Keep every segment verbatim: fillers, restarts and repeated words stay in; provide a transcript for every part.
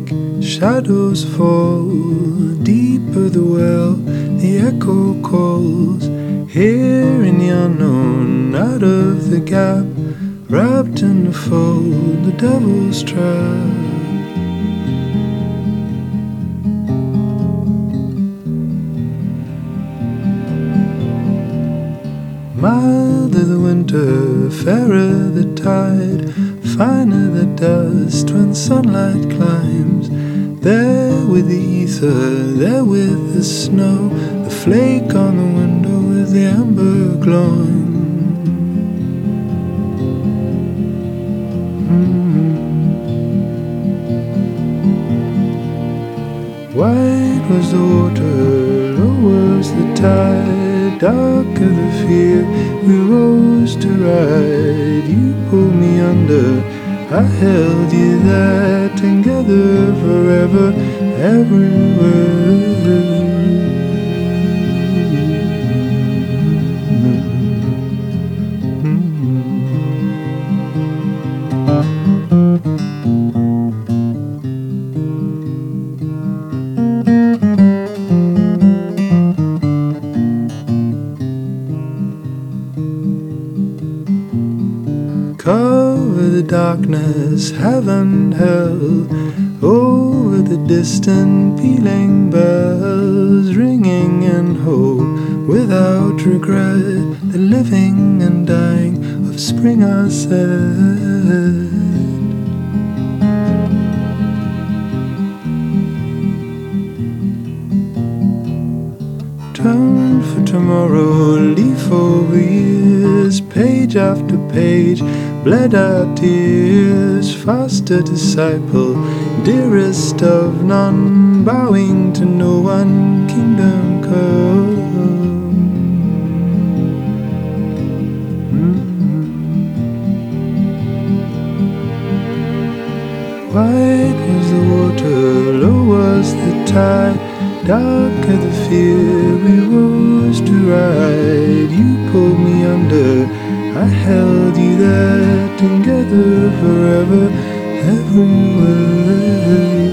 shadows fall, deeper the well, the echo calls, here in the unknown, out of the gap, wrapped in the fold, the devil's trap. Milder the winter, fairer the tide, finer the dust when sunlight climbs. There with the ether, there with the snow, the flake on the window with the amber glowing. Mm. White was the water, low was the tide, darker the fear, we rose to ride. You pulled me under, I held you there, together forever, everywhere. Cover the darkness, heaven, hell, over the distant pealing bells, ringing in hope, without regret, the living and dying of spring I said. Turn for tomorrow, leaf over years, page after page, bled out tears, faster disciple, dearest of none, bowing to no one, kingdom come. Mm-hmm. White was the water, low was the tide, darker the fear, we rose to ride. You pulled me under, I held you there, together forever, everywhere.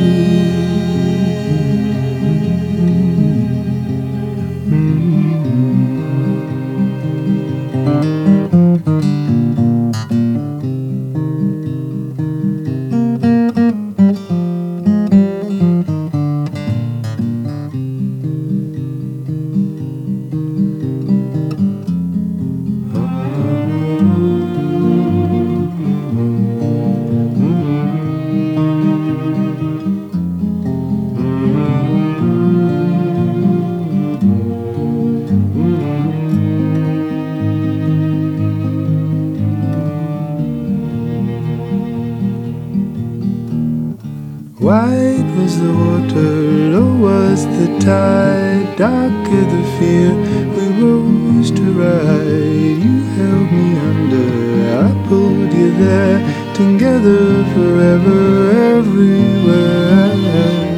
White was the water, low was the tide, darker the fear, we rose to ride. You held me under, I pulled you there, together forever, everywhere.